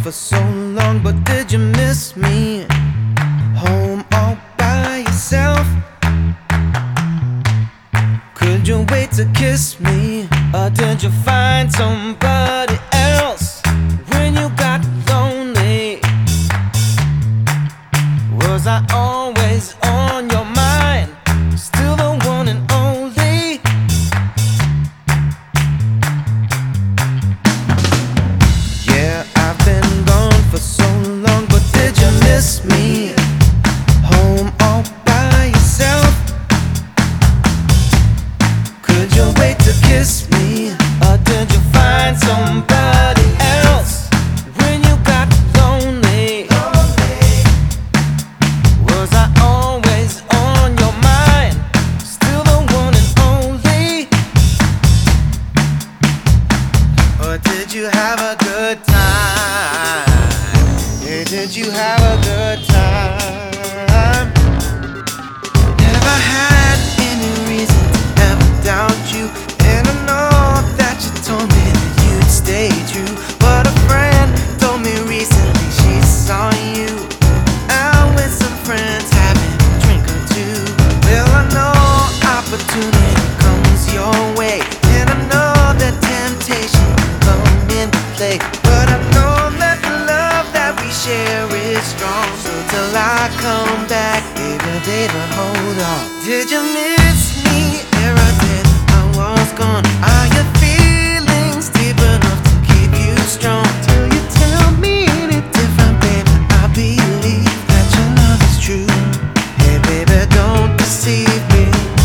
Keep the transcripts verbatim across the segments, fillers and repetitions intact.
for so long, but did you miss me? Home all by yourself? Could you wait to kiss me? Or did you find somebody else when you got lonely? Was I always on your mind? Still the one and only? Yeah, I've been gone for so long, but did you miss me? Home all by yourself? Could you wait to kiss me? Or did you find somebody else when you got lonely? Was I always on your mind? Still the one and only? Or did you have a good time? Yeah, did you have a good time? Never had any reason to ever doubt you, and I know that you told me that you'd stay true. But a friend told me recently she saw you out with some friends having a drink or two. Well, I know opportunity comes your way, and I know that temptation will come into play. But I know that the love that we share is strong. So till I come back, baby, baby, hold on. Did you miss me? Here I did, I was gone. Are your feelings deep enough to keep you strong? Till you tell me any different, baby, I believe that your love is true. Hey, baby, don't deceive me.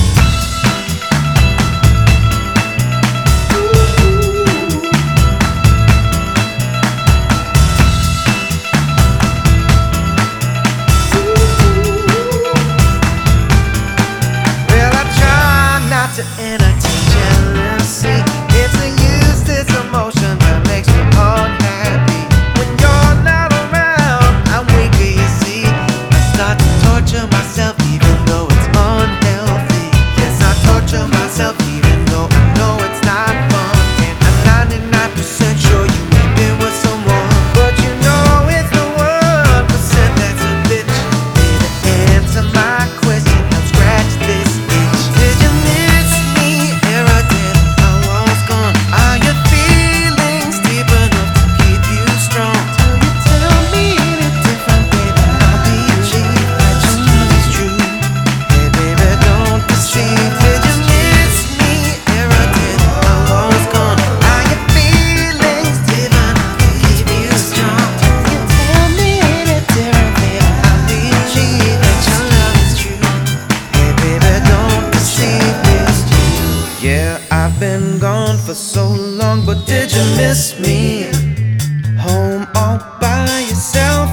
Well, I try not to entertain jealousy. It's a useless emotion that makes me unhappy. When you're not around, I'm weaker, you see. I start to torture myself even though it's unhealthy. Yes, I torture myself even though I know it's not fun. And I'm ninety-nine percent sure you ain't been with someone, but you know it's the one percent that's a bitch. Baby, answer my question, help scratch this itch. Did you miss me? Here I did, I was gone. Are your feelings deep enough to keep you strong? Till you tell me any different, baby, I believe that your love is true. Hey, baby, don't deceive. Did you miss me? Here I did, I was gone. Are your feelings deep enough to keep you strong? Till you tell me any different, baby, I believe that your love is true. Hey, baby, don't deceive me. Yeah, I've been gone for so long, but did you miss me? Home all by yourself?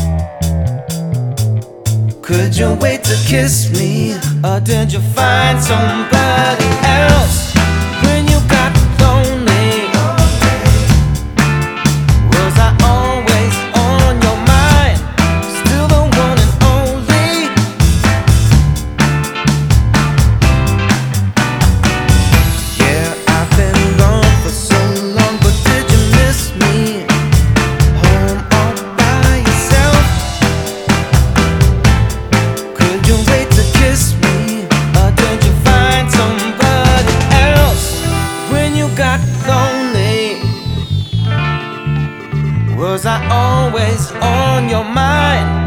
Could you wait to kiss me? Or did you find somebody else when you got lonely? Was I always on your mind? Still the one and only? Yeah, I've been gone for so long, but did you miss me? Home all by yourself? Could you wait to kiss me? Or did you find somebody else when you got lonely? Was I always on your mind?